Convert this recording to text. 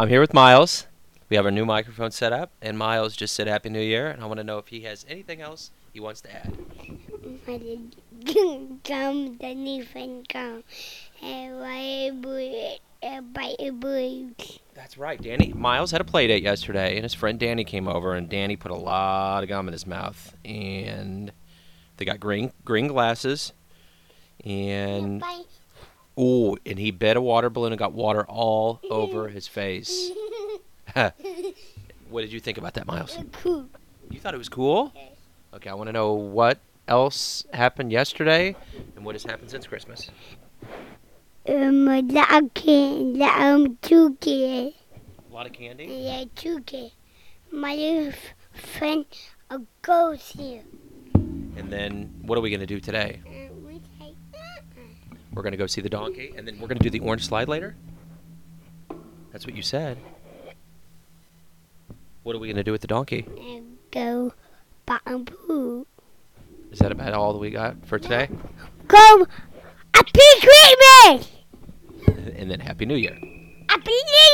I'm here with Miles. We have our new microphone set up, and Miles just said Happy New Year, and I want to know if he has anything else he wants to add. Come, Danny Fan come. Everybody. That's right, Danny. Miles had a play date yesterday, and his friend Danny came over, and Danny put a lot of gum in his mouth, and they got green glasses, and and he bit a water balloon and got water all over his face. What did you think about that, Miles? Cool. You thought it was cool? Yes. Okay, I want to know what else happened yesterday and what has happened since Christmas. Two kids. A lot of candy? Yeah, 2 kids. My friend goes here. And then what are we going to do today? We take We're going to go see the donkey, and then we're going to do the orange slide later? That's what you said. What are we going to do with the donkey? and go bottom pool. Is that about all that we got for today? Come, Happy Christmas! And then Happy New Year. Happy New